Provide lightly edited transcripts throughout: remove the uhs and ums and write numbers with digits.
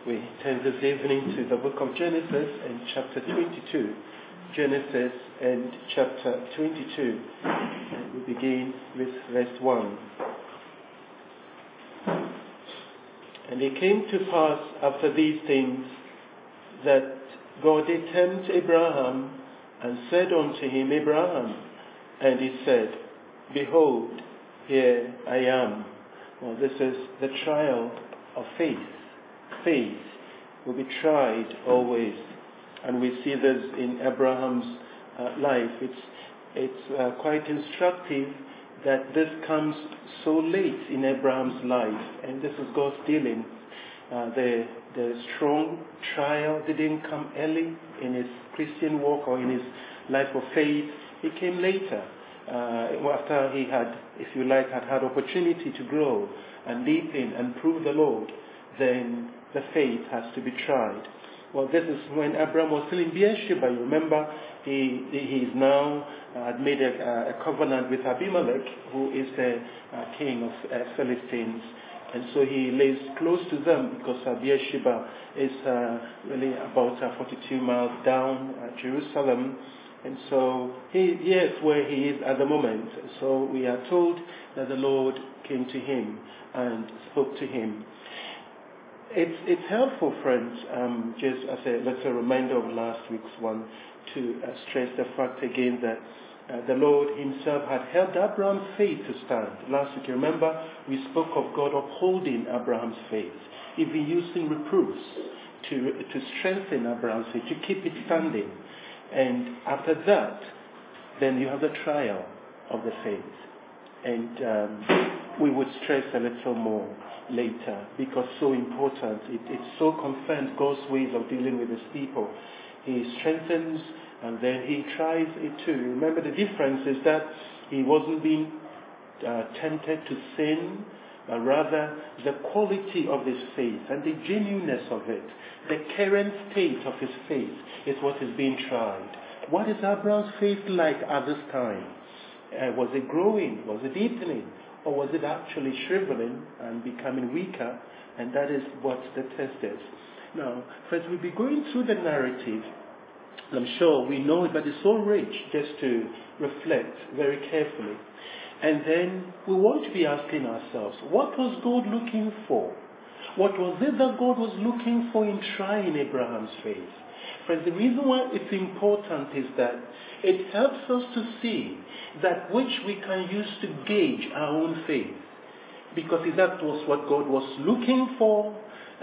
We turn this evening to the book of Genesis and chapter 22. Genesis and chapter 22. And we begin with verse 1. And it came to pass after these things that God did tempt Abraham and said unto him, Abraham. And he said, Behold, here I am. Well, this is the trial of faith. Faith will be tried always, and we see this in Abraham's life. It's quite instructive that this comes so late in Abraham's life, and this is God's dealing. The strong trial didn't come early in his Christian walk or in his life of faith. It came later, after he had, if you like, had opportunity to grow and deepen and prove the Lord. Then the faith has to be tried. Well, this is when Abraham was still in Beersheba. You remember, he is now had made a covenant with Abimelech, who is the king of Philistines. And so he lives close to them because Beersheba is really about 42 miles down Jerusalem. And so here's where he is at the moment. So we are told that the Lord came to him and spoke to him. It's helpful, friends, just as a reminder of last week's one, to stress the fact again that the Lord himself had helped Abraham's faith to stand. Last week, remember, we spoke of God upholding Abraham's faith, even using reproofs to strengthen Abraham's faith, to keep it standing. And after that, then you have the trial of the faith. And we would stress a little more later, because so important. It so confirms God's ways of dealing with his people. He strengthens and then he tries it too. Remember, the difference is that he wasn't being tempted to sin, but rather the quality of his faith and the genuineness of it, the current state of his faith is what is being tried. What is Abraham's faith like at this time? Was it growing? Was it deepening? Or was it actually shriveling and becoming weaker? And that is what the test is. Now, friends, we'll be going through the narrative. I'm sure we know it, but it's so rich just to reflect very carefully. And then we want to be asking ourselves, what was God looking for? What was it that God was looking for in trying Abraham's faith? Friends, the reason why it's important is that it helps us to see that which we can use to gauge our own faith. Because if that was what God was looking for,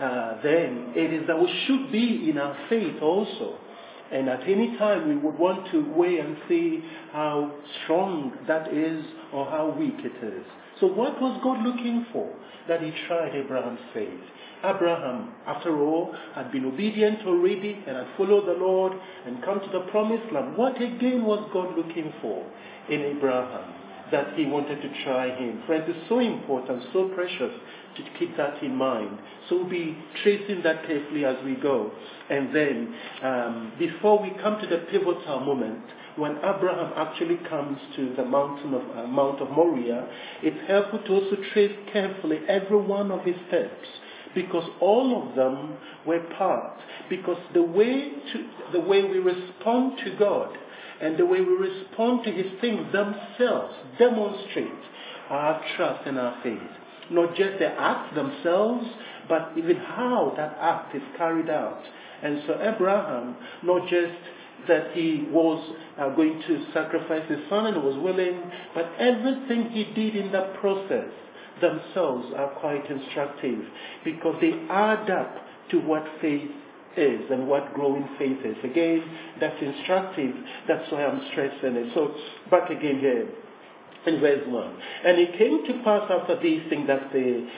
then it is that we should be in our faith also. And at any time we would want to weigh and see how strong that is or how weak it is. So what was God looking for that he tried Abraham's faith? Abraham, after all, had been obedient already and had followed the Lord and come to the promised land. What again was God looking for in Abraham that he wanted to try him? Friends, it's so important, so precious to keep that in mind. So we'll be tracing that carefully as we go. And then, before we come to the pivotal moment, when Abraham actually comes to the Mount of Moriah, it's helpful to also trace carefully every one of his steps, because all of them were part. Because the way we respond to God and the way we respond to his things themselves demonstrate our trust and our faith. Not just the acts themselves, but even how that act is carried out. And so Abraham, not just that he was going to sacrifice his son and was willing, but everything he did in that process themselves are quite instructive, because they add up to what faith is and what growing faith is. Again, that's instructive. That's why I'm stressing it. So back again here in verse 1. And it came to pass after these things, that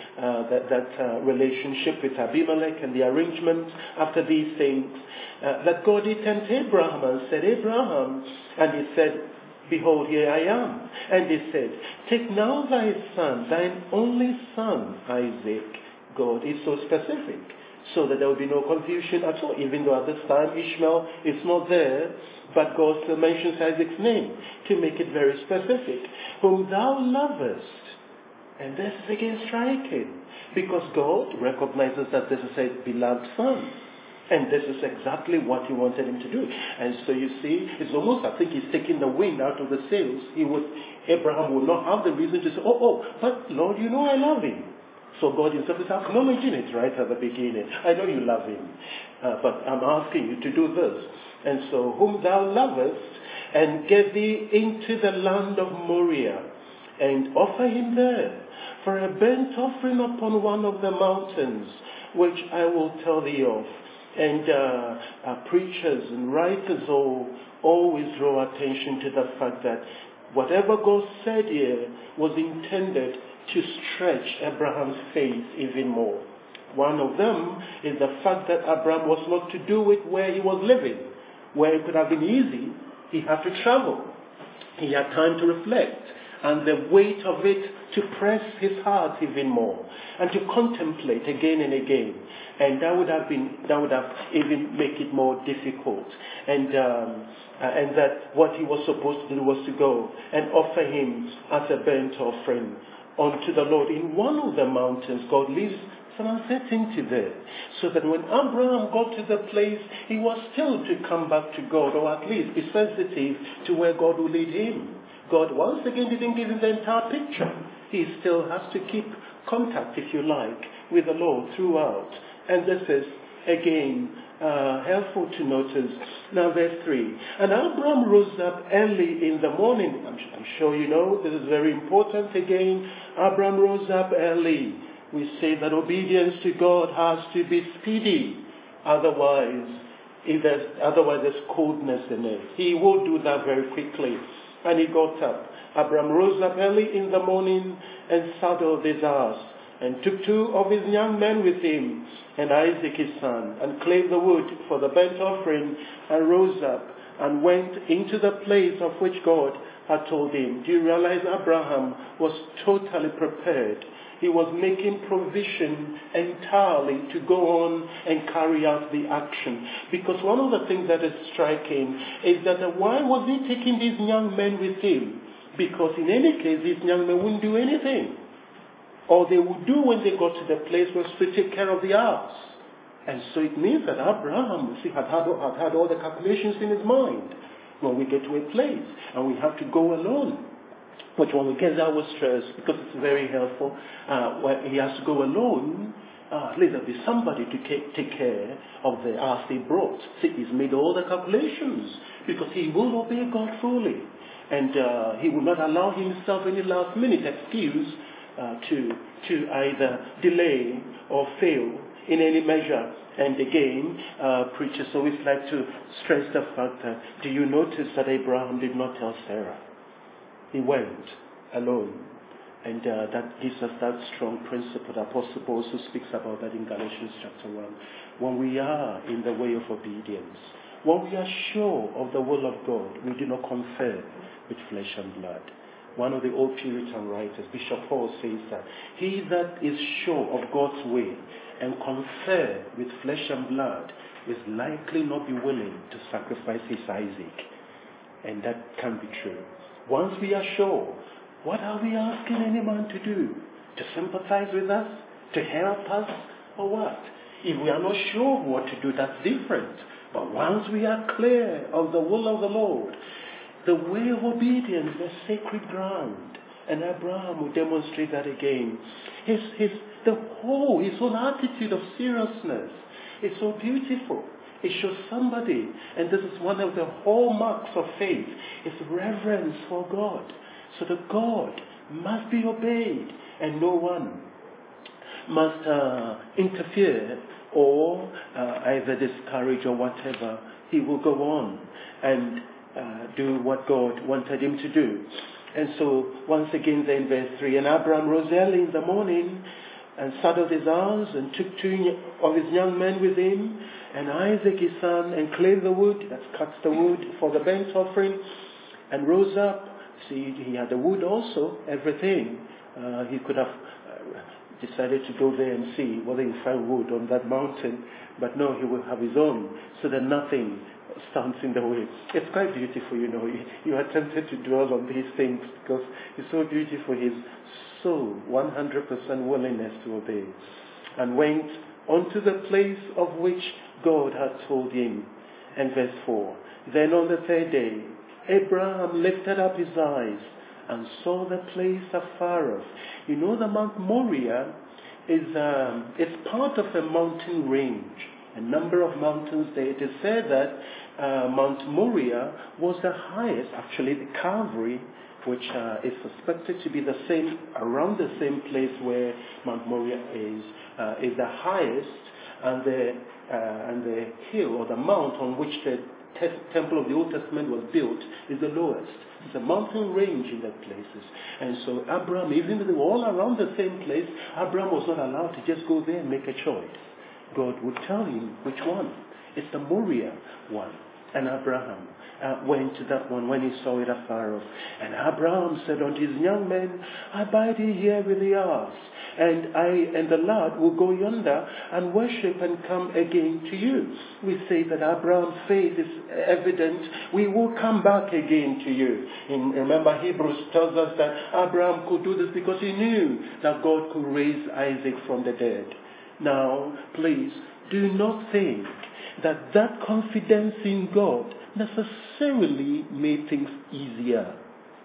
relationship with Abimelech and the arrangement after these things, that God did tempt Abraham and said, Abraham, and he said, Behold, here I am. And he said, Take now thy son, thine only son, Isaac. God is so specific, so that there will be no confusion at all, even though at this time Ishmael is not there, but God still mentions Isaac's name to make it very specific. Whom thou lovest. And this is again striking, because God recognizes that this is a beloved son. And this is exactly what he wanted him to do. And so you see, it's almost, I think he's taking the wind out of the sails. Abraham would not have the reason to say, but Lord, you know I love him. So God himself is acknowledging it right at the beginning. I know you love him, but I'm asking you to do this. And so, whom thou lovest, and get thee into the land of Moriah, and offer him there for a burnt offering upon one of the mountains, which I will tell thee of. And preachers and writers always draw attention to the fact that whatever God said here was intended to stretch Abraham's faith even more. One of them is the fact that Abraham was not to do it where he was living, where it could have been easy. He had to travel. He had time to reflect, and the weight of it to press his heart even more, and to contemplate again and again. And that would have even make it more difficult. And that what he was supposed to do was to go and offer him as a burnt offering unto the Lord. In one of the mountains, God leaves some uncertainty there, so that when Abraham got to the place, he was still to come back to God, or at least be sensitive to where God will lead him. God once again didn't give him the entire picture. He still has to keep contact, if you like, with the Lord throughout. And this is, again, helpful to notice. Now, verse 3. And Abraham rose up early in the morning. I'm sure you know, this is very important again. Abraham rose up early. We say that obedience to God has to be speedy. Otherwise there's coldness in it. He will do that very quickly. And he got up. Abraham rose up early in the morning and saddled his ass, and took 2 of his young men with him, and Isaac his son, and clave the wood for the burnt offering, and rose up, and went into the place of which God had told him. Do you realize Abraham was totally prepared? He was making provision entirely to go on and carry out the action. Because one of the things that is striking is that why was he taking these young men with him? Because in any case, these young men wouldn't do anything. All they would do when they got to the place was to take care of the house. And so it means that Abraham, had all the calculations in his mind. When we get to a place and we have to go alone, which when we get there, we're stressed, because it's very helpful. When he has to go alone, at least there'll be somebody to take care of the ass he brought. See, he's made all the calculations, because he will obey God fully. And he will not allow himself any last-minute excuse to either delay or fail in any measure. And again, preachers always like to stress the fact that, do you notice that Abraham did not tell Sarah? He went alone. And that gives us that strong principle. The Apostle Paul also speaks about that in Galatians chapter 1. When we are in the way of obedience, when we are sure of the will of God, we do not confer with flesh and blood. One of the old Puritan writers, Bishop Paul, says that he that is sure of God's way and confer with flesh and blood is likely not be willing to sacrifice his Isaac. And that can be true. Once we are sure, what are we asking any man to do? To sympathize with us? To help us? Or what? If we are not sure of what to do, that's different. But once we are clear of the will of the Lord, the way of obedience is sacred ground. And Abraham will demonstrate that again. His whole attitude of seriousness is so beautiful. It shows somebody, and this is one of the hallmarks of faith, is reverence for God. So that God must be obeyed, and no one must interfere or either discourage or whatever. He will go on and do what God wanted him to do. And so, once again, then verse 3, and Abraham rose early in the morning and saddled his ass, and took 2 of his young men with him, and Isaac his son, and clave the wood, that's cuts the wood for the burnt offering, and rose up. See, he had the wood also, everything. He could have decided to go there and see whether he found wood on that mountain. But no, he will have his own, so that nothing stands in the way. It's quite beautiful, You are tempted to dwell on these things because it's so beautiful. His soul, 100% willingness to obey, and went unto the place of which God had told him. And verse 4, then on the third day, Abraham lifted up his eyes and saw the place afar off. The Mount Moriah it's part of a mountain range, a number of mountains there. It is said that Mount Moriah was the highest, actually the Calvary, which is suspected to be around the same place where Mount Moriah is the highest, and the hill or the mount on which the temple of the Old Testament was built is the lowest. It's a mountain range in that places. And so Abraham, even though they were all around the same place, Abraham was not allowed to just go there and make a choice. God would tell him which one. It's the Moriah one. And Abraham went to that one when he saw it afar off. And Abraham said unto his young men, abide ye here with the ass, and I and the lad will go yonder and worship and come again to you. We say that Abraham's faith is evident. We will come back again to you. Remember, Hebrews tells us that Abraham could do this because he knew that God could raise Isaac from the dead. Now, please, do not think that confidence in God necessarily made things easier.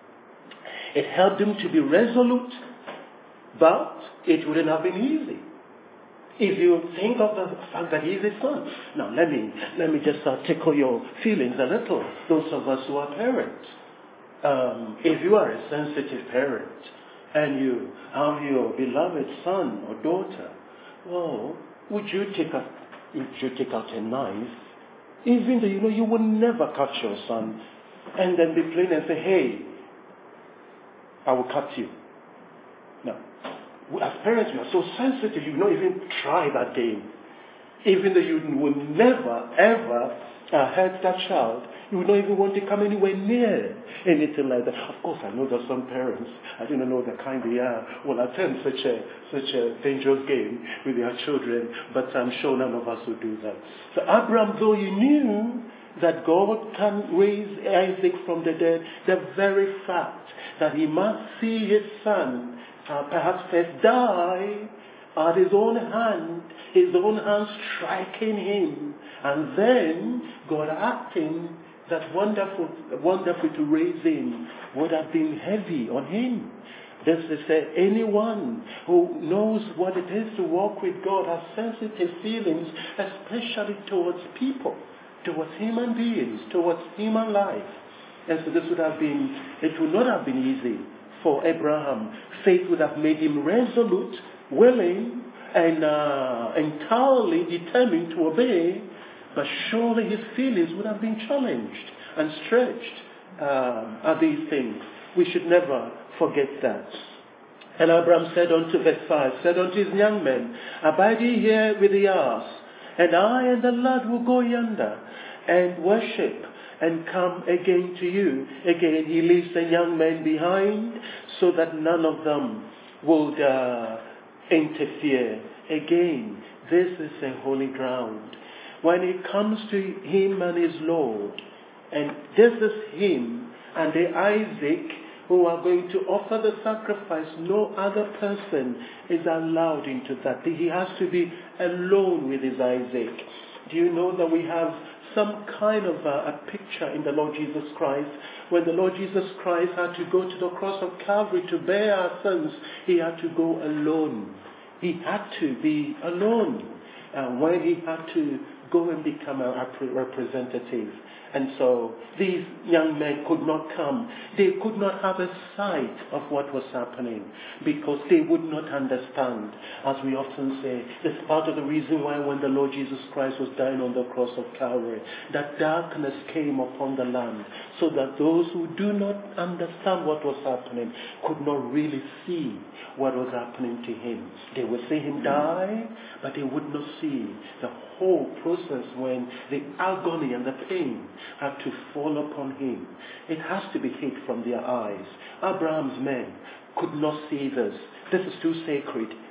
It helped him to be resolute, but it wouldn't have been easy. If you think of the fact that he is a son. Now, let me just tickle your feelings a little, those of us who are parents. If you are a sensitive parent and you have your beloved son or daughter, well, would you take out a knife, even though you will never cut your son, and then be plain and say, hey, I will cut you? No. As parents, we are so sensitive, you don't even try that game. Even though you will never, ever hurt that child, you would not even want to come anywhere near anything like that. Of course, I know that some parents, I don't know the kind they are, will attempt such a dangerous game with their children, but I'm sure none of us will do that. So Abraham, though he knew that God can raise Isaac from the dead, the very fact that he must see his son perhaps first die at his own hand striking him, and then God acting that wonderful to raise him, would have been heavy on him. This is anyone who knows what it is to walk with God has sensitive feelings, especially towards people, towards human beings, towards human life. And so it would not have been easy for Abraham. Faith would have made him resolute, willing, and entirely determined to obey, but surely his feelings would have been challenged and stretched at these things. We should never forget that. And Abraham said unto verse 5, said unto his young men, abide ye here with the ass, and I and the lad will go yonder and worship and come again to you. Again, he leaves the young men behind so that none of them would interfere. Again, this is a holy ground. When it comes to him and his Lord, and this is him and the Isaac who are going to offer the sacrifice, no other person is allowed into that. He has to be alone with his Isaac. Do you know that we have some kind of a picture in the Lord Jesus Christ? When the Lord Jesus Christ had to go to the cross of Calvary to bear our sins, he had to go alone. He had to be alone when he had to go and become a representative. And so these young men could not come. They could not have a sight of what was happening because they would not understand. As we often say, it's part of the reason why when the Lord Jesus Christ was dying on the cross of Calvary, that darkness came upon the land so that those who do not understand what was happening could not really see what was happening to him. They would see him die, but they would not see the whole process when the agony and the pain had to fall upon him. It has to be hid from their eyes. Abraham's men could not see this. This is too sacred.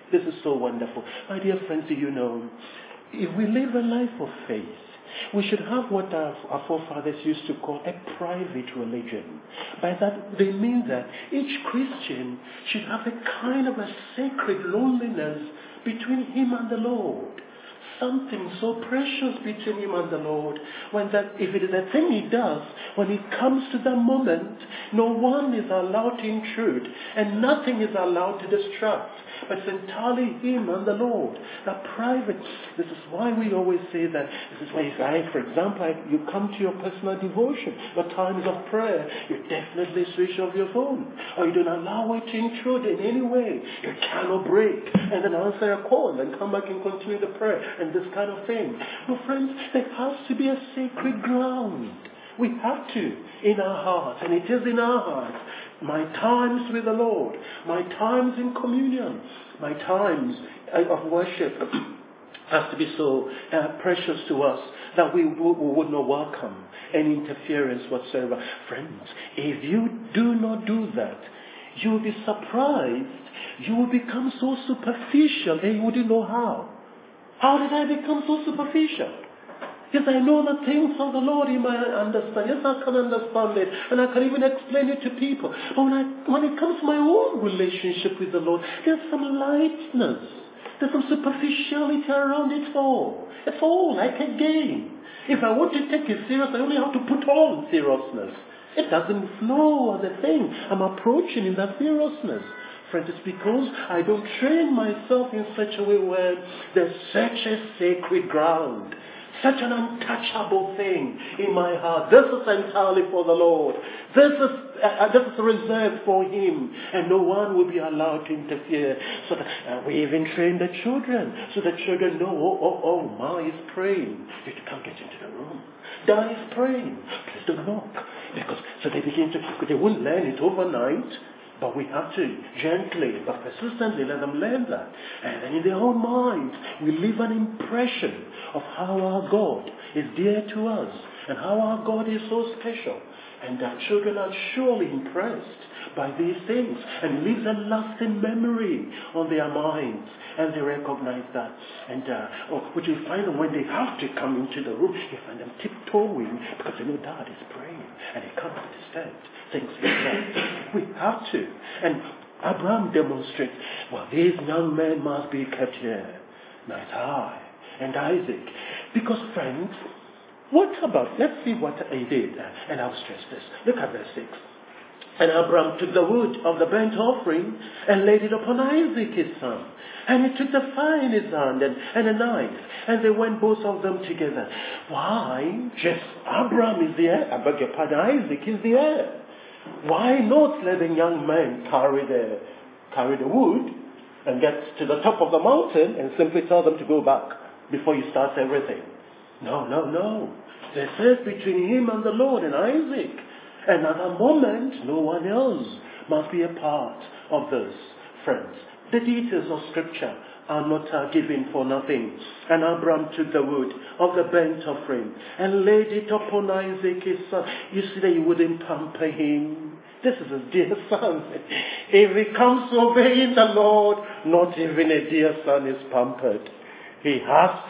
This is so wonderful. My dear friends, you know, if we live a life of faith, we should have what our forefathers used to call a private religion. By that, they mean that each Christian should have a kind of a sacred loneliness between him and the Lord. Something so precious between him and the Lord. If it is a thing he does, when it comes to that moment, no one is allowed to intrude and nothing is allowed to distract. But it's entirely him and the Lord. That private. This is why we always say that. This is why, for example, you come to your personal devotion, your times of prayer, you definitely switch off your phone. Or you don't allow it to intrude in any way. You cannot break and then answer a call and come back and continue the prayer and this kind of thing. No, friends, there has to be a sacred ground. We have to in our hearts, and it is in our hearts. My times with the Lord, my times in communion, my times of worship has to be so precious to us that we would not welcome any interference whatsoever. Friends, if you do not do that, you will be surprised. You will become so superficial and you wouldn't know how. How did I become so superficial? Yes, I know the things of the Lord in my understanding. Yes, I can understand it. And I can even explain it to people. But when it comes to my own relationship with the Lord, there's some lightness. There's some superficiality around it all. It's all like a game. If I want to take it serious, I only have to put on seriousness. It doesn't flow as a thing. I'm approaching in that seriousness. Friends, it's because I don't train myself in such a way where there's such a sacred ground. Such an untouchable thing in my heart. This is entirely for the Lord. This is reserved for Him. And no one will be allowed to interfere. So that, we even train the children. So the children know, Ma is praying. You can't get into the room. Dad is praying. Please don't knock. So they won't learn it overnight. But we have to gently but persistently let them learn that. And then in their own minds, we leave an impression of how our God is dear to us and how our God is so special. And our children are surely impressed by these things and leaves a lasting memory on their minds. And they recognize that. And what you find them when they have to come into the room, you find them tiptoeing because they know Dad is praying and he can't be disturbed. Things like that. We have to. And Abraham demonstrates, these young men must be kept here. Not I and Isaac. Because, friends, let's see what he did. And I'll stress this. Look at verse 6. And Abraham took the wood of the burnt offering and laid it upon Isaac his son. And he took the fire in his hand and a knife. And they went both of them together. Why? Just Abraham is the heir. I beg your pardon, Isaac is the heir. Why not let the young man carry the wood and get to the top of the mountain and simply tell them to go back before you start everything? No. This is between him and the Lord and Isaac. And at that moment, no one else must be a part of this, friends. The details of Scripture are not given for nothing. And Abraham took the wood of the burnt offering and laid it upon Isaac his son. You see that he wouldn't pamper him. This is his dear son. If he comes obeying the Lord, not even a dear son is pampered. He has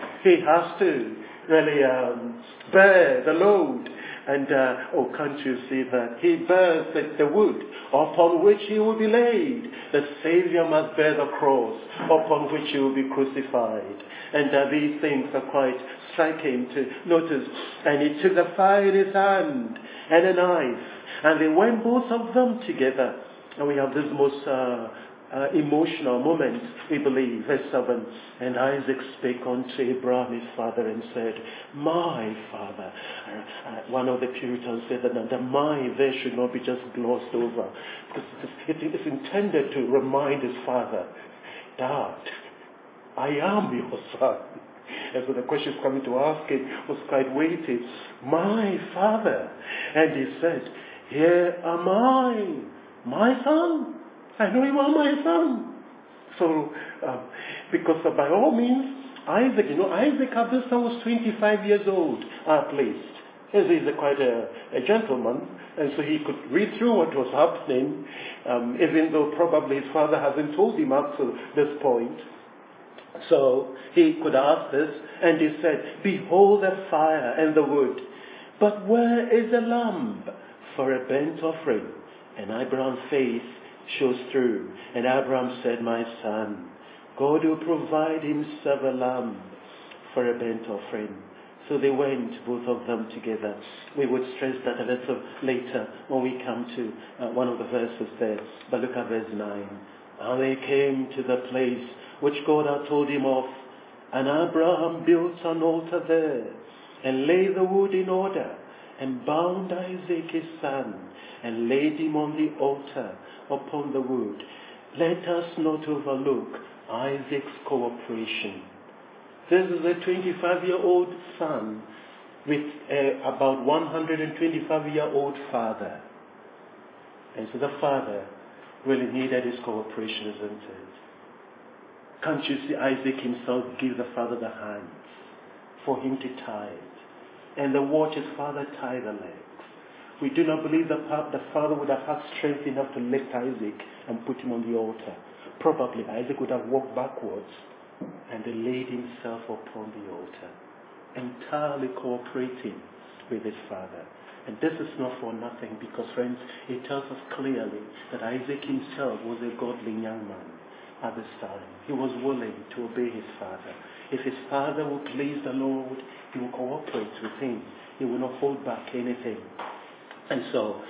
to really bear the load. And, can't you see that? He bears the wood upon which he will be laid. The Savior must bear the cross upon which he will be crucified. And these things are quite striking to notice. And he took the fire in his hand and a knife. And they went both of them together. And we have this most emotional moment, we believe, verse 7. And Isaac spake unto Abraham his father and said, My father. One of the Puritans said that the my there should not be just glossed over. Because it's intended to remind his father, Dad, I am your son. And so the question coming to ask him was quite weighty. My father. And he said, Here am I, my son. I know you are my son. So, because by all means, Isaac at this time was 25 years old, at least. As he's quite a gentleman, and so he could read through what was happening, even though probably his father hasn't told him up to this point. So he could ask this, and he said, "Behold the fire and the wood, but where is the lamb for a burnt offering?" And Abraham's faith shows through. And Abraham said, "My son, God will provide himself a lamb for a burnt offering." So they went, both of them together. We would stress that a little later when we come to one of the verses there. But look at verse 9. And they came to the place which God had told him of. And Abraham built an altar there, and laid the wood in order, and bound Isaac his son, and laid him on the altar upon the wood. Let us not overlook Isaac's cooperation. This is a 25-year-old son with about 125-year-old father. And so the father really needed his cooperation, isn't it? Can't you see Isaac himself give the father the hands for him to tie it? And then watch his father tie the legs. We do not believe that the father would have had strength enough to lift Isaac and put him on the altar. Probably Isaac would have walked backwards and then laid himself upon the altar, entirely cooperating with his father. And this is not for nothing, because, friends, it tells us clearly that Isaac himself was a godly young man at this time. He was willing to obey his father. If his father will please the Lord, he will cooperate with him. He will not hold back anything. And so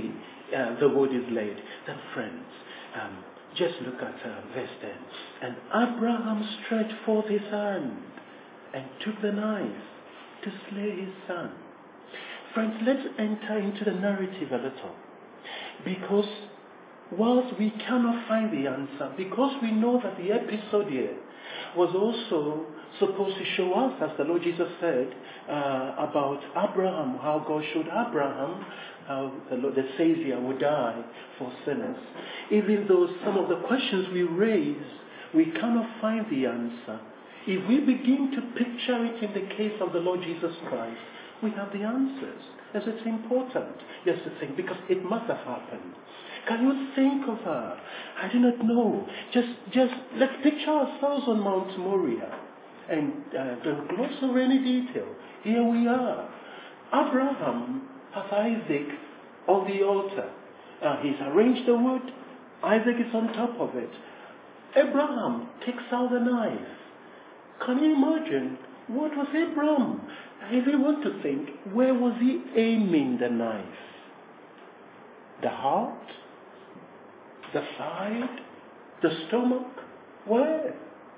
the wood is laid. Then, friends, just look at verse 10. And Abraham stretched forth his hand and took the knife to slay his son. Friends, let's enter into the narrative a little. Because whilst we cannot find the answer, because we know that the episode here was also supposed to show us, as the Lord Jesus said, about Abraham, how God showed Abraham how the Savior would die for sinners. Even though some of the questions we raise, we cannot find the answer. If we begin to picture it in the case of the Lord Jesus Christ, we have the answers. As it's important, just to think, because it must have happened. Can you think of her? I do not know. Just let's picture ourselves on Mount Moriah, and don't gloss over any detail. Here we are. Abraham has Isaac on the altar. He's arranged the wood. Isaac is on top of it. Abraham takes out the knife. Can you imagine? What was Abraham? If you want to think, where was he aiming the knife? The heart? The side? The stomach? Where?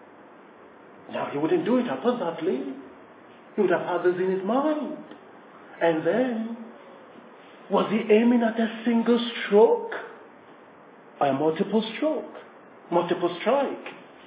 Now, he wouldn't do it haphazardly. He would have had this in his mind. And then, was he aiming at a single stroke? Or a multiple stroke? Multiple strike?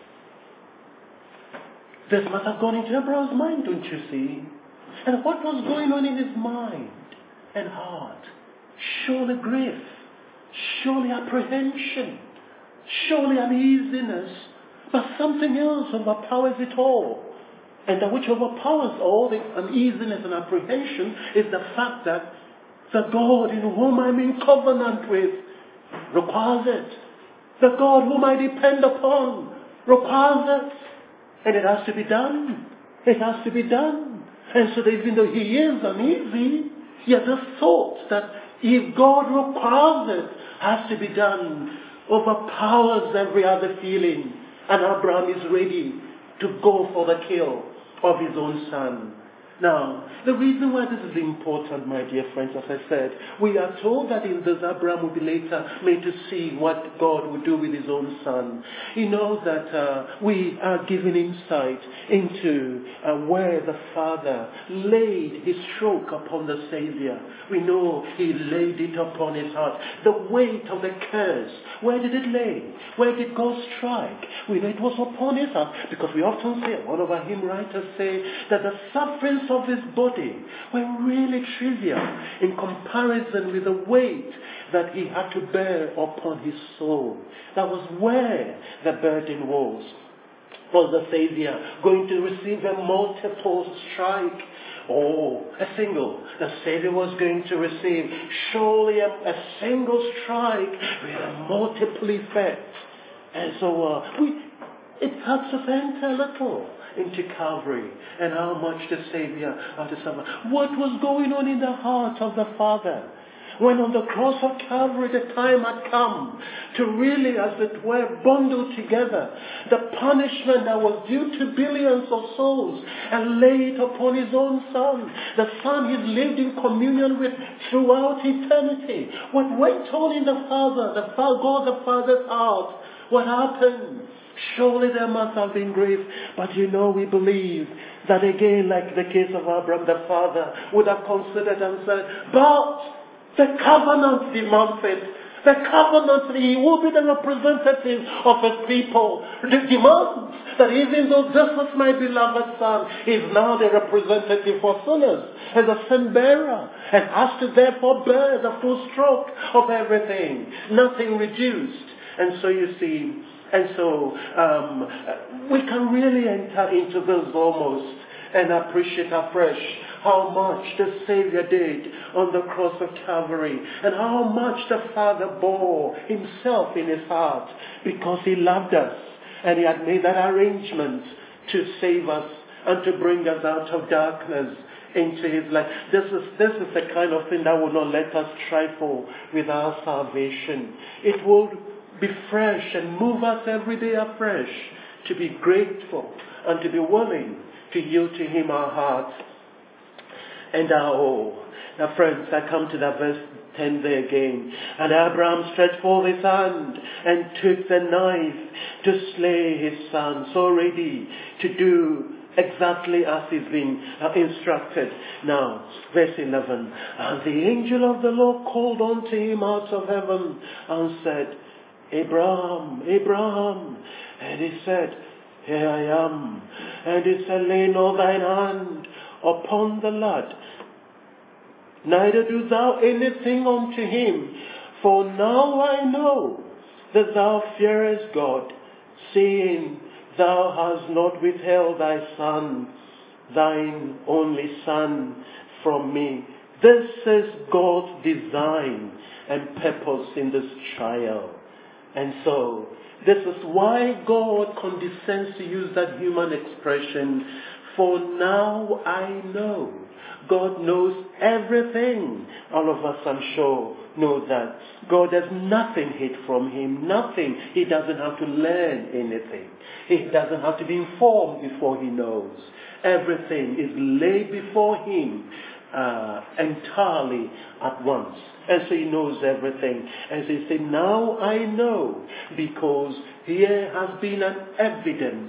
This must have gone into Abraham's mind, don't you see? And what was going on in his mind and heart? Surely grief, surely apprehension, surely uneasiness, but something else overpowers it all. And that which overpowers all the uneasiness and apprehension is the fact that the God in whom I'm in covenant with requires it. The God whom I depend upon requires it. And it has to be done. It has to be done. And so that even though he is uneasy, yet the thought that if God requires it, has to be done, overpowers every other feeling. And Abraham is ready to go for the kill of his own son. Now, the reason why this is important, my dear friends, as I said, we are told that in this Abraham will be later made to see what God would do with his own son. You know that we are given insight into where the Father laid his stroke upon the Savior. We know he laid it upon his heart. The weight of the curse, where did it lay? Where did God strike? We know it was upon his heart, because we often say, one of our hymn writers say, that the sufferings of his body were really trivial in comparison with the weight that he had to bear upon his soul. That was where the burden was. Was the Savior going to receive a multiple strike? Or a single? The Savior was going to receive surely a single strike with a multiple effect. And so it helps us enter a little into Calvary and how much the Savior had to suffer. What was going on in the heart of the Father? When on the cross of Calvary the time had come to really, as it were, bundle together the punishment that was due to billions of souls and lay it upon his own Son. The Son he's lived in communion with throughout eternity. What went on in the Father, God the Father's heart? What happened? Surely there must have been grief. But we believe that again, like the case of Abraham, the Father would have considered and said, but the covenant demands it. The covenant, he will be the representative of his people. The demands that even though this is my beloved Son, he is now the representative for sinners as a sin bearer and has to therefore bear the full stroke of everything. Nothing reduced. And so you see, we can really enter into this almost and appreciate afresh how much the Savior did on the cross of Calvary and how much the Father bore himself in his heart because he loved us and he had made that arrangement to save us and to bring us out of darkness into his light. This is the kind of thing that will not let us trifle with our salvation. It will be fresh and move us every day afresh to be grateful and to be willing to yield to him our hearts and our all. Now friends, I come to that verse 10 there again. And Abraham stretched forth his hand and took the knife to slay his son, so ready to do exactly as he's been instructed. Now, verse 11. And the angel of the Lord called unto him out of heaven and said, Abraham, Abraham. And he said, Here I am. And he said, Lay not thine hand upon the lad, neither do thou anything unto him. For now I know that thou fearest God, seeing thou hast not withheld thy son, thine only son, from me. This is God's design and purpose in this trial. And so, this is why God condescends to use that human expression, for now I know. God knows everything. All of us, I'm sure, know that. God has nothing hid from him. Nothing. He doesn't have to learn anything. He doesn't have to be informed before he knows. Everything is laid before him entirely at once. And so he knows everything. And so he said, now I know, because here has been an evidence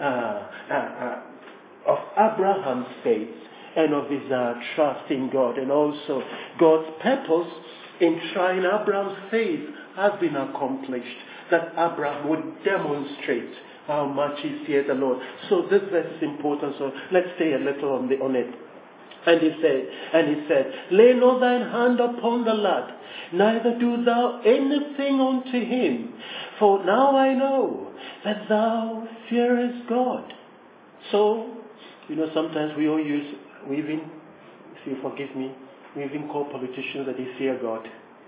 of Abraham's faith and of his trust in God. And also God's purpose in trying Abraham's faith has been accomplished, that Abraham would demonstrate how much he feared the Lord. So this verse is important, so let's stay a little on it. And he said, Lay not thine hand upon the lad, neither do thou anything unto him, for now I know that thou fearest God. So, sometimes we even, if you forgive me, we even call politicians that they fear God.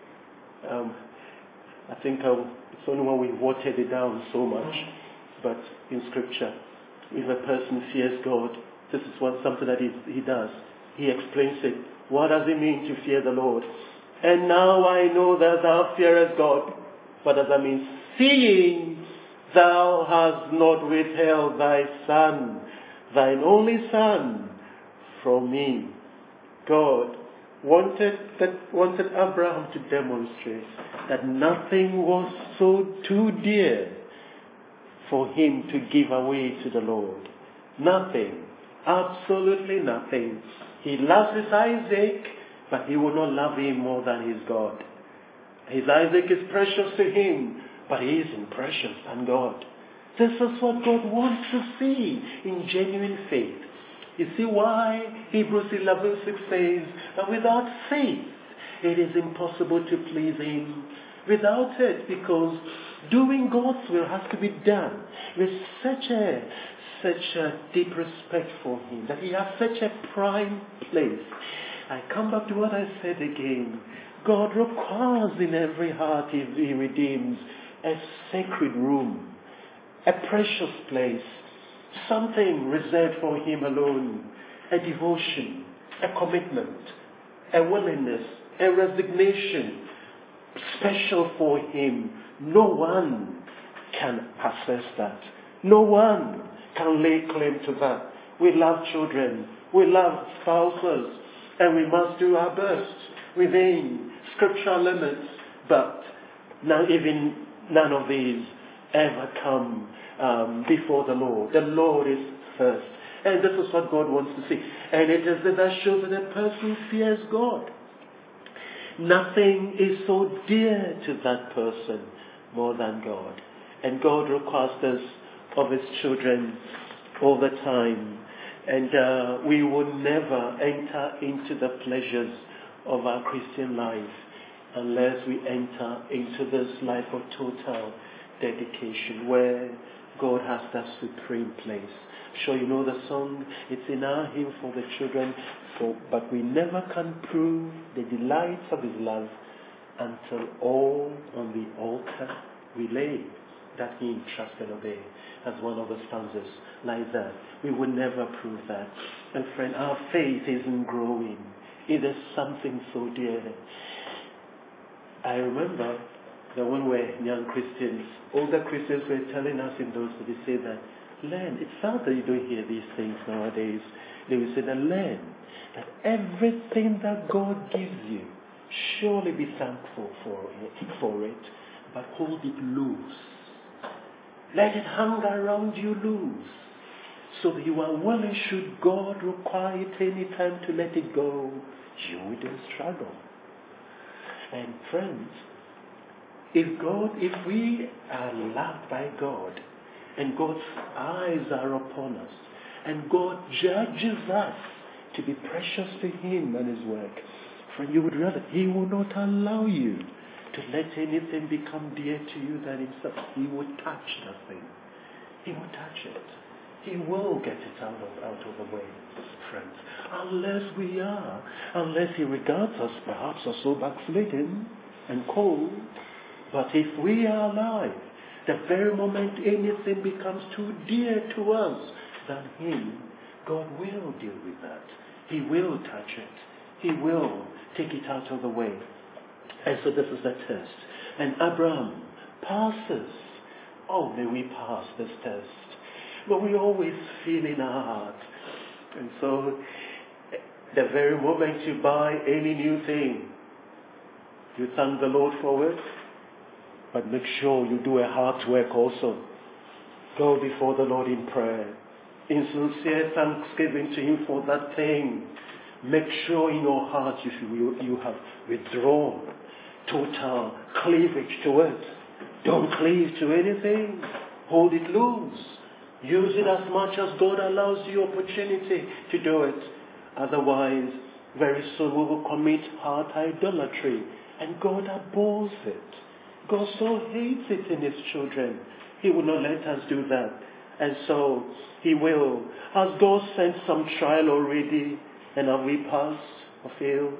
I think it's only when we watered it down so much. But in Scripture, if a person fears God, this is something that he does. He explains it. What does it mean to fear the Lord? And now I know that thou fearest God. What does that mean? Seeing thou hast not withheld thy son, thine only son, from me. God wanted Abraham to demonstrate that nothing was so too dear for him to give away to the Lord. Nothing. Absolutely nothing. He loves his Isaac, but he will not love him more than his God. His Isaac is precious to him, but he isn't precious than God. This is what God wants to see in genuine faith. You see why Hebrews 11:6 says that without faith it is impossible to please him. without it, because doing God's will has to be done with such a deep respect for Him, that He has such a prime place. I come back to what I said again. God requires in every heart He redeems a sacred room, a precious place, something reserved for Him alone, a devotion, a commitment, a willingness, a resignation, special for Him. No one can access that. No one can lay claim to that. We love children, we love spouses, and we must do our best within scriptural limits, but now even none of these ever come before the Lord. The Lord is first. And this is what God wants to see. And it is that shows that a person fears God. Nothing is so dear to that person more than God. And God requires this of His children all the time. And we will never enter into the pleasures of our Christian life unless we enter into this life of total dedication where God has that supreme place. I'm sure you know the song, it's in our hymn for the children, but we never can prove the delights of His love until all on the altar we lay, that He trust and obey, as one of the stanzas like that. We will never prove that. And friend, our faith isn't growing. It is something so dear. I remember that when we were young Christians, older Christians were telling us in those days, they say that, learn. It's sad that you don't hear these things nowadays. They will say that learn that everything that God gives you, surely be thankful for it, but hold it loose. Let it hang around you loose, so that you are willing, should God require it any time to let it go, you wouldn't struggle. And friends, if we are loved by God, and God's eyes are upon us, and God judges us to be precious to Him and His work, friend, you would realize He will not allow you to let anything become dear to you than Himself. He will touch the thing. He will touch it. He will get it out of the way, friends. Unless He regards us perhaps as so backslidden and cold. But if we are alive, the very moment anything becomes too dear to us than Him, God will deal with that. He will touch it. He will take it out of the way. And so this is the test. And Abraham passes. Oh, may we pass this test. But we always feel in our heart. And so, the very moment you buy any new thing, you thank the Lord for it. But make sure you do a heart work also. Go before the Lord in prayer, in sincere thanksgiving to Him for that thing. Make sure in your heart you have withdrawn total cleavage to it. Don't cleave to anything. Hold it loose. Use it as much as God allows you opportunity to do it. Otherwise, very soon we will commit heart idolatry, and God abhors it. God so hates it in His children. He will not let us do that. And so He will. Has God sent some trial already, and have we passed or failed?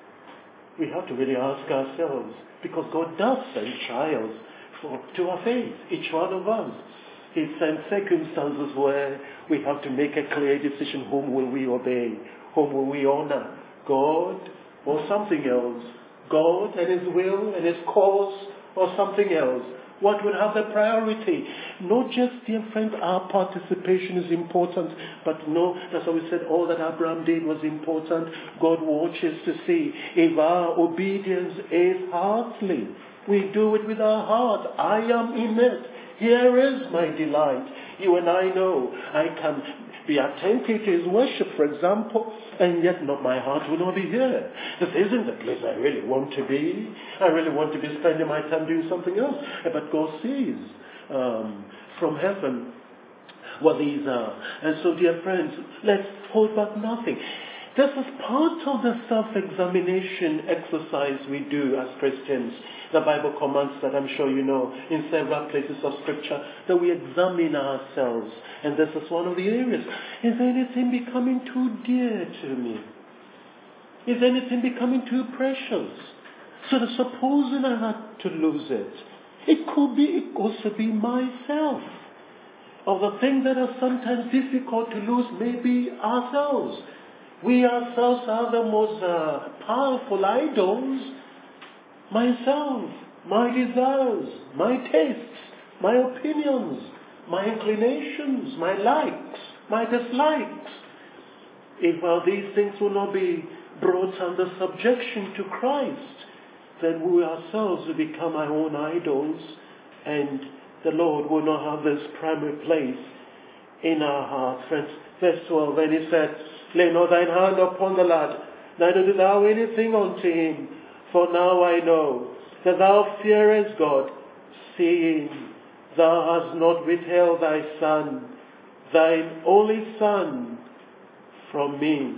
We have to really ask ourselves, because God does send trials to our faith, each one of us. He sends circumstances where we have to make a clear decision. Whom will we obey? Whom will we honor? God or something else? God and His will and His cause, or something else? What will have the priority? Not just, dear friends, our participation is important, but no, that's why we said all that Abraham did was important. God watches to see if our obedience is heartily. We do it with our heart. I am in it. Here is my delight. You and I know I can be attentive to His worship, for example, and yet my heart will not be here. This isn't the place I really want to be. I really want to be spending my time doing something else. But God sees from heaven what these are. And so, dear friends, let's hold back nothing. This is part of the self-examination exercise we do as Christians. The Bible commands that, I'm sure you know, in several places of Scripture, that we examine ourselves. And this is one of the areas. Is anything becoming too dear to me? Is anything becoming too precious? So that supposing I had to lose it, it could also be myself. Of the things that are sometimes difficult to lose, maybe ourselves. We ourselves are the most powerful idols. Myself, my desires, my tastes, my opinions, my inclinations, my likes, my dislikes. If these things will not be brought under subjection to Christ, then we ourselves will become our own idols, and the Lord will not have this primary place in our hearts. Friends, verse 12, when he said, lay not thine hand upon the lad, neither do thou anything unto him. For now I know that thou fearest God, seeing thou hast not withheld thy son, thine only son, from me.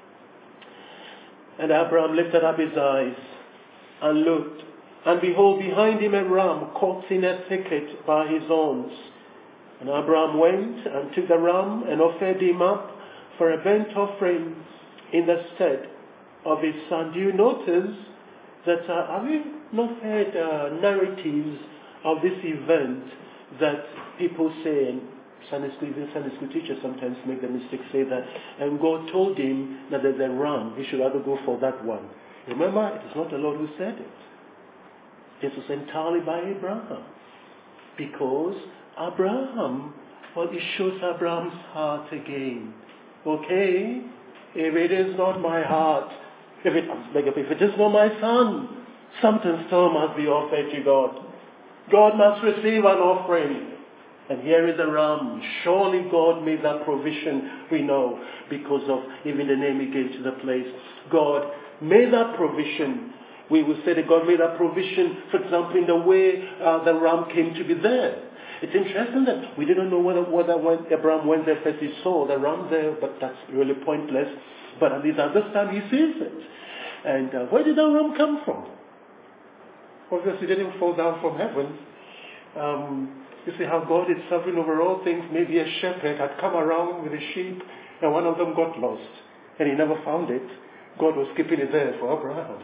And Abraham lifted up his eyes and looked, and behold, behind him a ram caught in a thicket by his horns. And Abraham went and took the ram and offered him up for a burnt offering in the stead of his son. Do you notice that, have you not heard narratives of this event that people say, and Sunday school teachers sometimes make the mistake, say that, and God told him that there's a ram, he should rather go for that one. Remember, it is not the Lord who said it. This was entirely by Abraham. Because Abraham, it shows Abraham's heart again. Okay, if it is not my heart, if it is not my son, something still must be offered to God. God must receive an offering. And here is a ram. Surely God made that provision, we know, because of even the name he gave to the place. God made that provision. We will say that God made that provision, for example, in the way the ram came to be there. It's interesting that we didn't know whether when Abraham went there first he saw the ram there, but that's really pointless. But at least at this time he sees it. And where did that ram come from? Obviously it didn't fall down from heaven. You see how God is sovereign over all things. Maybe a shepherd had come around with a sheep and one of them got lost and he never found it. God was keeping it there for Abraham.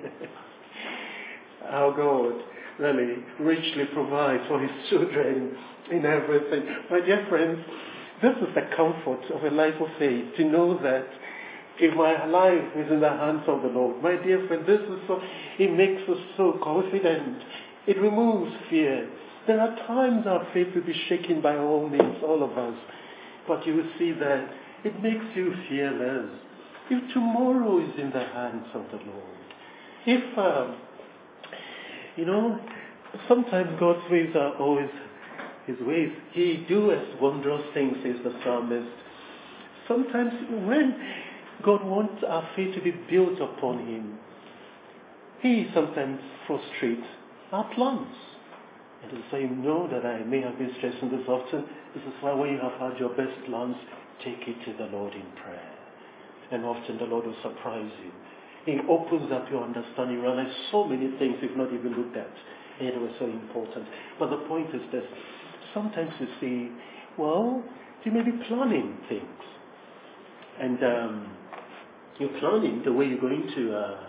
Our God really richly provides for his children in everything. My dear friends, this is the comfort of a life of faith, to know that if my life is in the hands of the Lord, my dear friend, it makes us so confident. It removes fear. There are times our faith will be shaken by all means, all of us. But you will see that it makes you fearless. If tomorrow is in the hands of the Lord. If, sometimes God's ways are always his ways. He doeth wondrous things, says the psalmist. Sometimes when God wants our faith to be built upon him, he sometimes frustrates our plans. And so you know that I may have been stressing this often. This is why when you have had your best plans, take it to the Lord in prayer. And often the Lord will surprise you. He opens up your understanding. You realize so many things you've not even looked at. And it was so important. But the point is this. Sometimes you see, you may be planning things. And you're planning the way you're going to,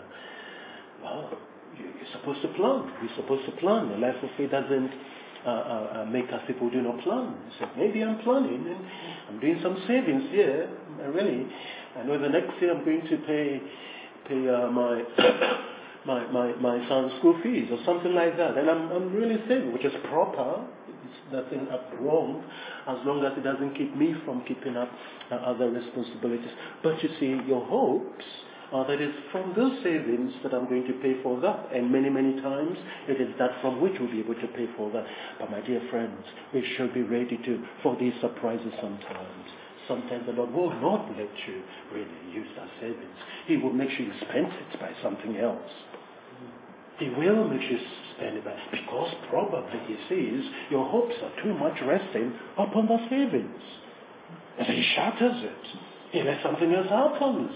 you're supposed to plan. We're supposed to plan. The life of faith doesn't make us people do not plan. So maybe I'm planning and I'm doing some savings here. I know the next year I'm going to pay my son's school fees or something like that. And I'm really saving, which is proper. It's nothing wrong, as long as it doesn't keep me from keeping up other responsibilities. But you see, your hopes are that it's from those savings that I'm going to pay for that. And many, many times it is that from which we'll be able to pay for that. But my dear friends, we should be ready for these surprises sometimes. Sometimes the Lord will not let you really use that savings. He will make sure you spend it by something else. He will make you spend it because probably he sees your hopes are too much resting upon the savings. And he shatters it. Unless something else happens.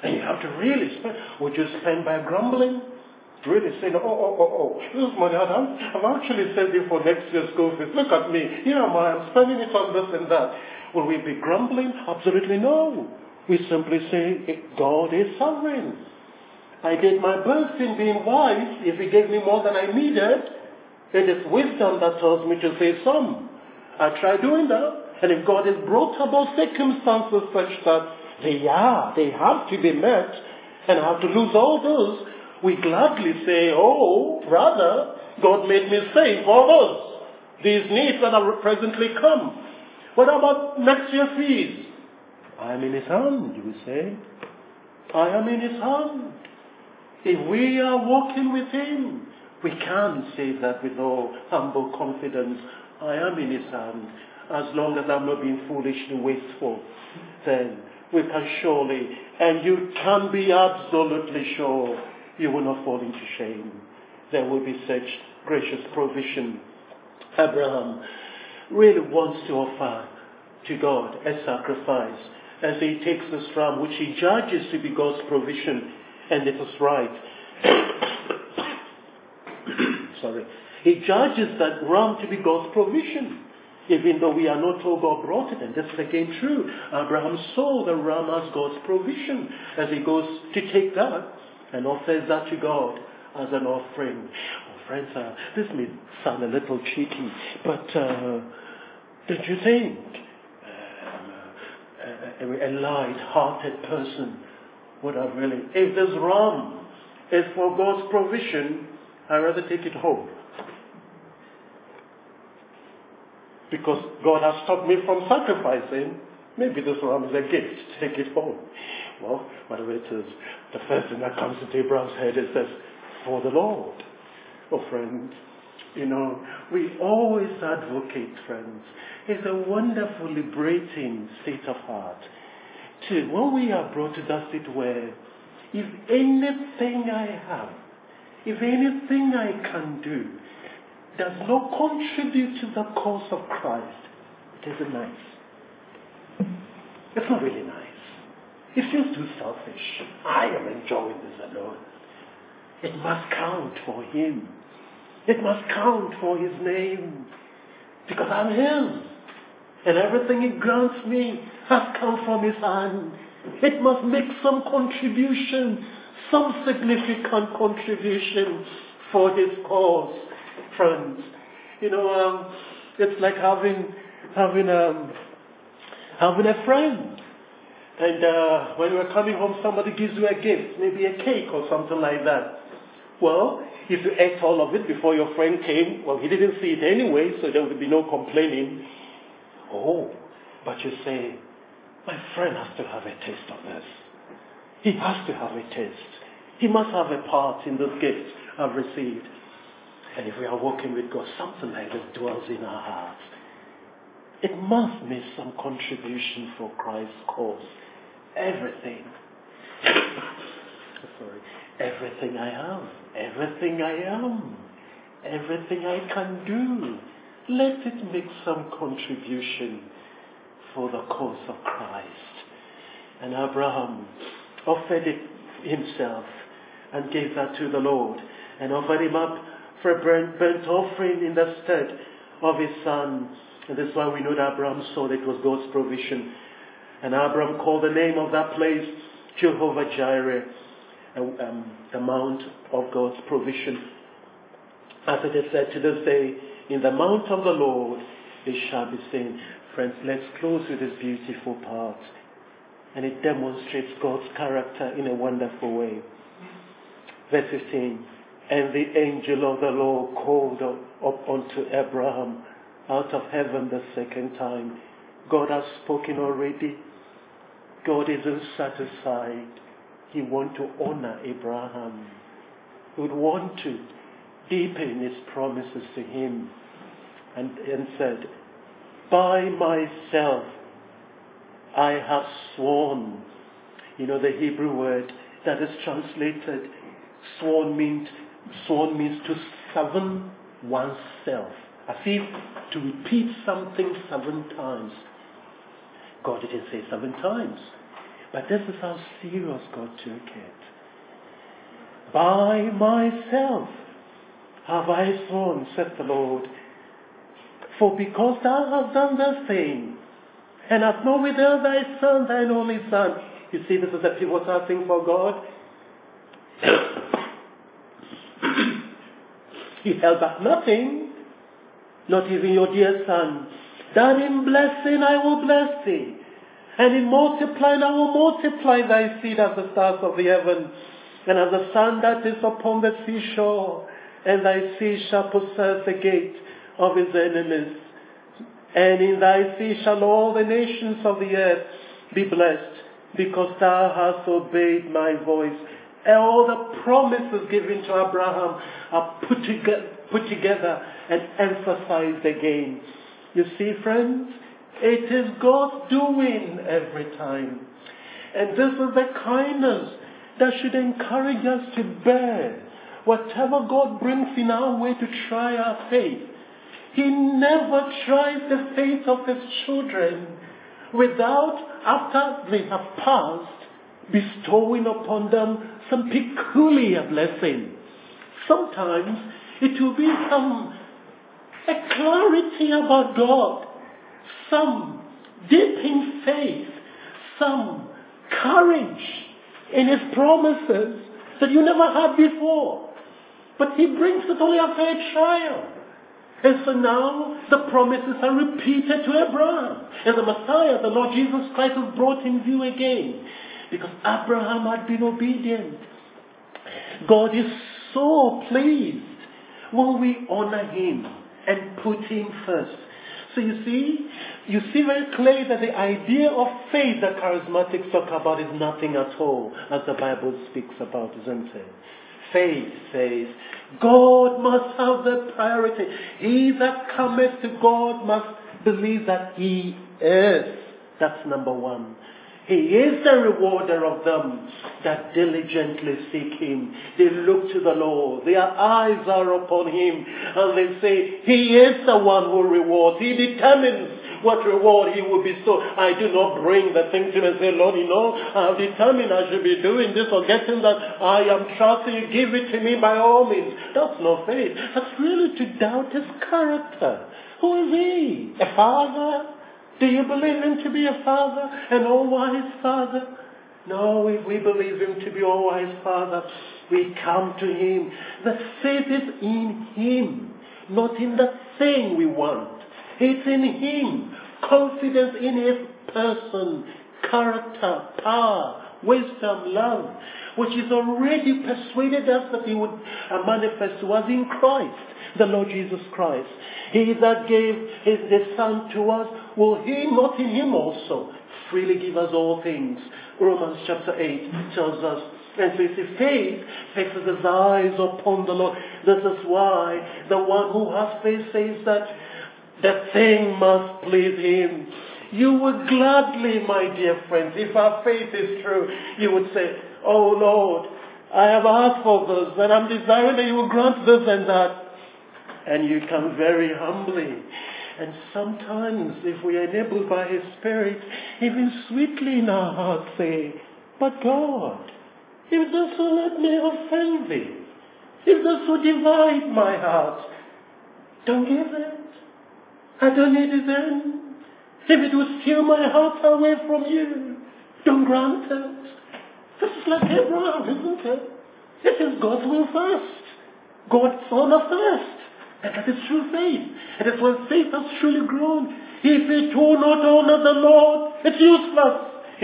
And you have to really spend. Would you spend by grumbling? Really saying, this money, I've actually saved it for next year's school fees. Look at me. Here am I. I'm spending it on this and that. Will we be grumbling? Absolutely no. We simply say, God is sovereign. I did my best in being wise. If He gave me more than I needed, it is wisdom that tells me to say some. I try doing that. And if God has brought about circumstances such that they have to be met, and I have to lose all those, we gladly say, rather, God made me save for those. These needs that have presently come. What about next year's fees? I am in His hand, you will say. I am in His hand. If we are walking with Him, we can say that with all humble confidence. I am in His hand. As long as I'm not being foolishly wasteful, then we can surely, and you can be absolutely sure, you will not fall into shame. There will be such gracious provision. Abraham really wants to offer to God a sacrifice, as he takes this ram, which he judges to be God's provision, and it is right. Sorry. He judges that ram to be God's provision, even though we are not told God brought it. And that's again true. Abraham saw the ram as God's provision as he goes to take that and offers that to God as an offering. Oh, friends, this may sound a little cheeky, but don't you think a light-hearted person would have really, if this ram is for God's provision, I'd rather take it home. Because God has stopped me from sacrificing. Maybe this ram is a gift. Take it home. Well, whatever it is, the first thing that comes into Abraham's head is this, for the Lord. Oh, friends, we always advocate, friends. It's a wonderful, liberating state of heart. When we are brought to that state where, if anything I have, if anything I can do, does not contribute to the cause of Christ, it isn't nice. It's not really nice. It feels too selfish. I am enjoying this alone. It must count for Him. It must count for His name. Because I'm His. And everything He grants me has come from His hand. It must make some contribution, some significant contribution for His cause. Friends, it's like having a friend, and when you're coming home, somebody gives you a gift, maybe a cake or something like that. Well, if you ate all of it before your friend came, well, he didn't see it anyway, so there would be no complaining. But you say, my friend has to have a taste of this. He has to have a taste. He must have a part in this gift I've received. And if we are walking with God, something like this dwells in our hearts. It must make some contribution for Christ's cause. Everything. Everything I have, everything I am, everything I can do, let it make some contribution for the cause of Christ. And Abraham offered it himself and gave that to the Lord and offered him up for a burnt offering in the stead of his son. And that's why we know that Abraham saw that it was God's provision. And Abraham called the name of that place Jehovah Jireh, the mount of God's provision. As it is said to this day, in the mount of the Lord it shall be seen. Friends, let's close with this beautiful part. And it demonstrates God's character in a wonderful way. Verse 15. And the angel of the Lord called up unto Abraham out of heaven the second time. God has spoken already. God isn't satisfied. He wants to honor Abraham. He would want to deepen his promises to him. And said, by myself I have sworn. The Hebrew word that is translated sworn means to summon oneself. As if to repeat something 7 times. God didn't say 7 times. But this is how serious God took it. By myself have I sworn, saith the Lord, for because thou hast done this thing, and hast not withheld thy son, thine only son. You see, this is a pivotal thing for God. He held back nothing, not even your dear son. That in blessing I will bless thee, and in multiplying I will multiply thy seed as the stars of the heaven, and as the sand that is upon the seashore, and thy seed shall possess the gate of his enemies. And in thy seed shall all the nations of the earth be blessed, because thou hast obeyed my voice. And all the promises given to Abraham are put together and emphasized again. You see, friends, it is God's doing every time. And this is the kindness that should encourage us to bear whatever God brings in our way to try our faith. He never tries the faith of his children without, after they have passed, bestowing upon them some peculiar blessing. Sometimes it will be a clarity about God, some deep faith, some courage in his promises that you never had before. But he brings it only after a trial. And so now the promises are repeated to Abraham. And the Messiah, the Lord Jesus Christ, is brought in view again. Because Abraham had been obedient. God is so pleased when we honor him and put him first. So you see very clearly that the idea of faith that charismatics talk about is nothing at all, as the Bible speaks about, isn't it? Faith says, God must have the priority. He that cometh to God must believe that he is. That's number one. He is the rewarder of them that diligently seek him. They look to the Lord. Their eyes are upon him. And they say, he is the one who rewards. He determines what reward he will bestow. I do not bring the thing to him and say, Lord, I have determined I should be doing this or getting that. I am trusting you. Give it to me by all means. That's not faith. That's really to doubt his character. Who is he? A father? Do you believe him to be a father? An all-wise father? No, if we believe him to be all-wise father, we come to him. The faith is in him, not in the thing we want. It's in him. Confidence in his person, character, power, wisdom, love, which is already persuaded us that he would manifest to us in Christ, the Lord Jesus Christ. He that gave his Son to us, will he not in him also freely give us all things? Romans chapter 8 tells us. And so you see, faith fixes his eyes upon the Lord. This is why the one who has faith says that the thing must please him. You would gladly, my dear friends, if our faith is true, you would say, oh Lord, I have asked for this, and I'm desiring that you will grant this and that. And you come very humbly. And sometimes, if we are enabled by his Spirit, even sweetly in our hearts say, but God, if this will let me offend thee, if this will divide my heart, don't give it. I don't need it then. If it will steal my heart away from you, don't grant it. This is like Abraham, isn't it? It is God's will first. God's honor first. And that is true faith. And it's when faith has truly grown. If it will not honor the Lord, it's useless. He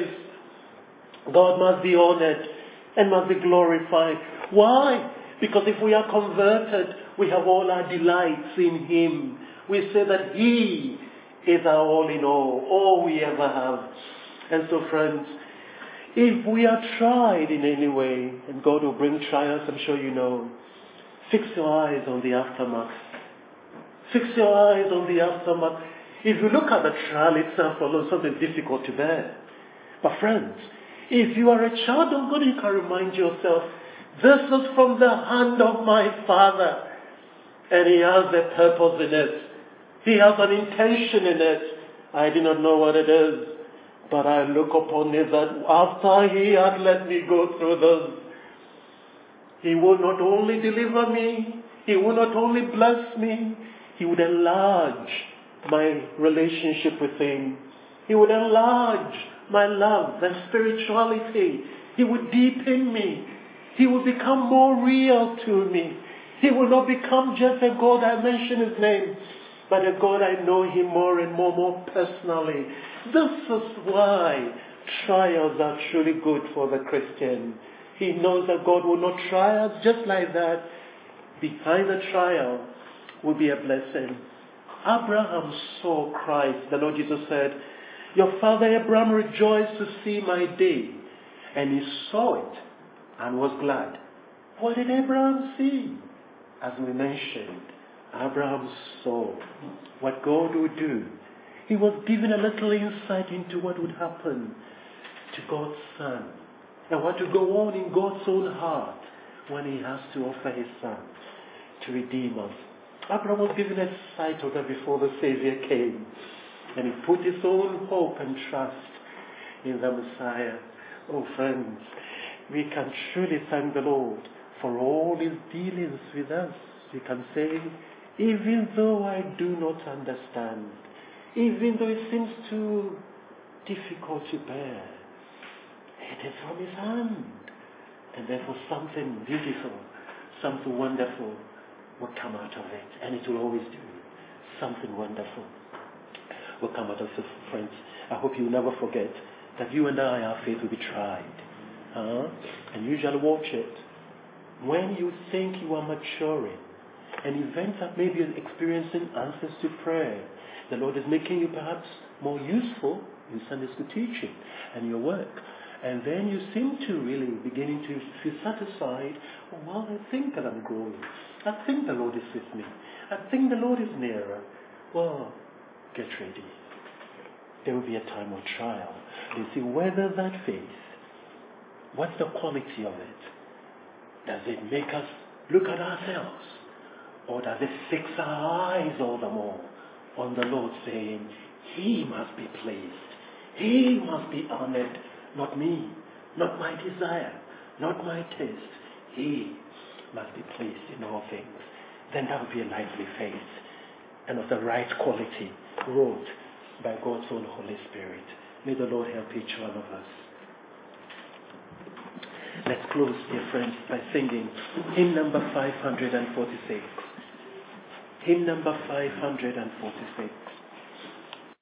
says, God must be honored and must be glorified. Why? Because if we are converted, we have all our delights in him. We say that he is our all in all we ever have. And so friends, if we are tried in any way, and God will bring trials, I'm sure you know, fix your eyes on the aftermath. Fix your eyes on the aftermath. If you look at the trial itself alone, something difficult to bear. But friends, if you are a child of God, you can remind yourself, this is from the hand of my Father. And he has a purpose in it. He has an intention in it. I do not know what it is. But I look upon it that after he had let me go through this, he will not only deliver me, he will not only bless me, he would enlarge my relationship with him. He would enlarge my love and spirituality. He would deepen me. He will become more real to me. He will not become just a God I mention his name, but a God I know him more and more personally. This is why trials are truly good for the Christian. He knows that God will not try us just like that. Behind the trial will be a blessing. Abraham saw Christ. The Lord Jesus said, your father Abraham rejoiced to see my day. And he saw it and was glad. What did Abraham see? As we mentioned, Abraham saw what God would do. He was given a little insight into what would happen to God's Son and what would go on in God's own heart when he has to offer his Son to redeem us. Abraham was given a sight of that before the Savior came, and he put his own hope and trust in the Messiah. Oh friends, we can truly thank the Lord for all his dealings with us. We can say, even though I do not understand, even though it seems too difficult to bear, it is from his hand. And therefore something beautiful, something wonderful will come out of it. And it will always do. Something wonderful will come out of it, friends. I hope you will never forget that you and I, our faith will be tried. And usually watch it. When you think you are maturing, and events that maybe you're experiencing answers to prayer, the Lord is making you perhaps more useful in Sunday school teaching and your work. And then you seem to really beginning to feel satisfied. Oh, well, I think that I'm growing. I think the Lord is with me. I think the Lord is nearer. Well, get ready. There will be a time of trial. You see whether that faith, what's the quality of it? Does it make us look at ourselves? Or does it fix our eyes all the more on the Lord, saying, he must be pleased. He must be honored. Not me, not my desire, not my taste. He must be pleased in all things. Then that would be a lively faith and of the right quality, wrought by God's own Holy Spirit. May the Lord help each one of us. Let's close, dear friends, by singing hymn number 546. Hymn number 546.